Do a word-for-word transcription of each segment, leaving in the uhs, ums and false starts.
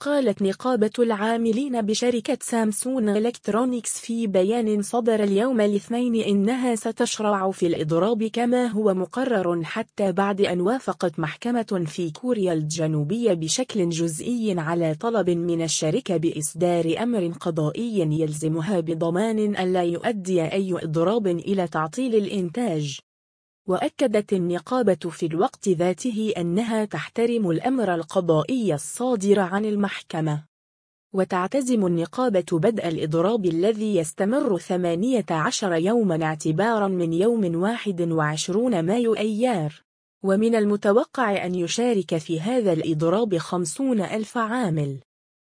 قالت نقابة العاملين بشركة سامسونج إلكترونيكس في بيان صدر اليوم الاثنين إنها ستشرع في الإضراب كما هو مقرر حتى بعد أن وافقت محكمة في كوريا الجنوبية بشكل جزئي على طلب من الشركة بإصدار أمر قضائي يلزمها بضمان ألا يؤدي أي إضراب إلى تعطيل الإنتاج. وأكدت النقابة في الوقت ذاته أنها تحترم الأمر القضائي الصادر عن المحكمة. وتعتزم النقابة بدء الإضراب الذي يستمر ثمانية عشر يوما اعتبارا من يوم واحد وعشرين مايو أيار، ومن المتوقع أن يشارك في هذا الإضراب خمسون ألف عامل.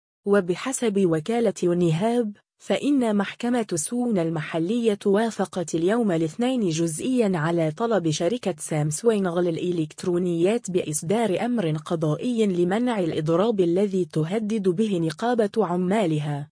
وبحسب وكالة يونيهاب، فإن محكمة سون المحلية وافقت اليوم الاثنين جزئيا على طلب شركة سامسونج للإلكترونيات بإصدار أمر قضائي لمنع الإضراب الذي تهدد به نقابة عمالها.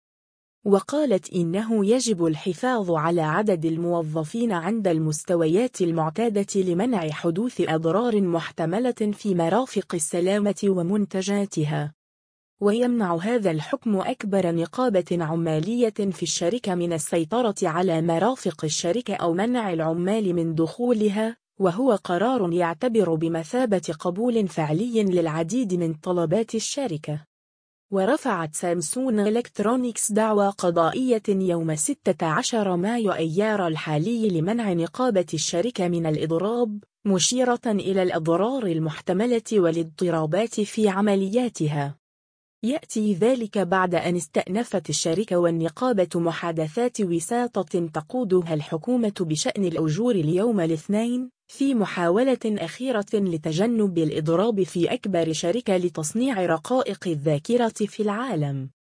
وقالت إنه يجب الحفاظ على عدد الموظفين عند المستويات المعتادة لمنع حدوث أضرار محتملة في مرافق السلامة ومنتجاتها. ويمنع هذا الحكم أكبر نقابة عمالية في الشركة من السيطرة على مرافق الشركة أو منع العمال من دخولها، وهو قرار يعتبر بمثابة قبول فعلي للعديد من طلبات الشركة. ورفعت سامسونج إلكترونيكس دعوى قضائية يوم ستة عشر مايو أيار الحالي لمنع نقابة الشركة من الإضراب، مشيرة إلى الأضرار المحتملة والاضطرابات في عملياتها. يأتي ذلك بعد أن استأنفت الشركة والنقابة محادثات وساطة تقودها الحكومة بشأن الأجور اليوم الاثنين، في محاولة أخيرة لتجنب الإضراب في أكبر شركة لتصنيع رقائق الذاكرة في العالم.